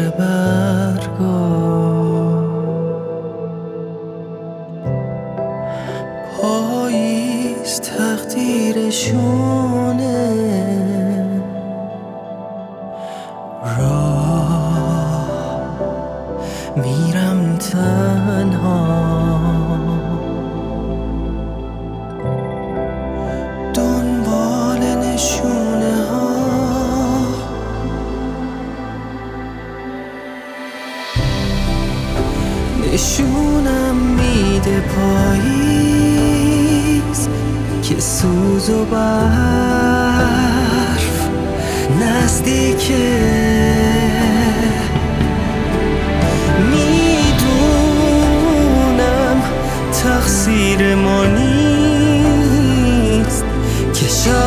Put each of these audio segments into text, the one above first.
برگا پاییز تقدیرشونه راه میرم تنها دنبال نشونه ها نشونم میده پاییز که سوز و برف نزدیکه میدونم تقصیر ما نیست که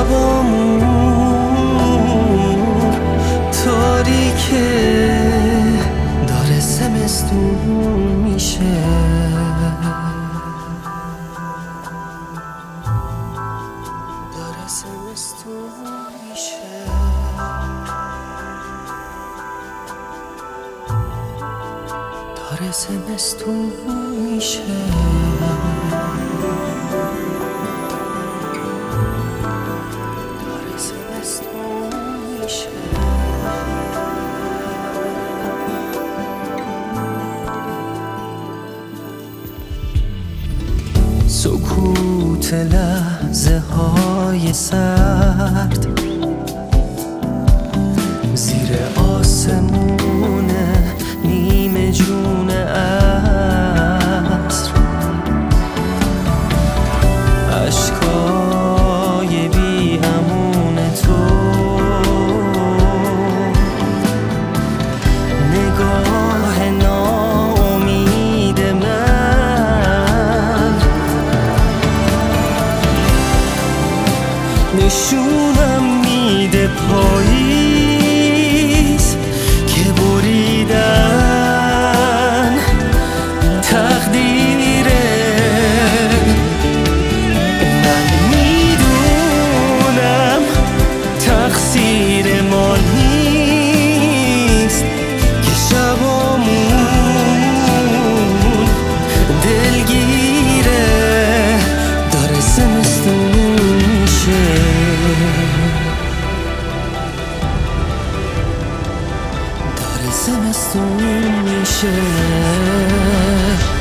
شبامون تاریکه داره زمستون میشه داره زمستون میشه داره زمستون میشه داره زمستون میشه سکوت لحظه های سرد زیر آسمون نیمه جون عصر اشکای بی امون تو نگاه ناامید من نشونم میده پاییز که بریدن تقدیره من میدونم تقصیر ما نیست که شبامون دلگیره داره زمستون میشه داره زمستون میشه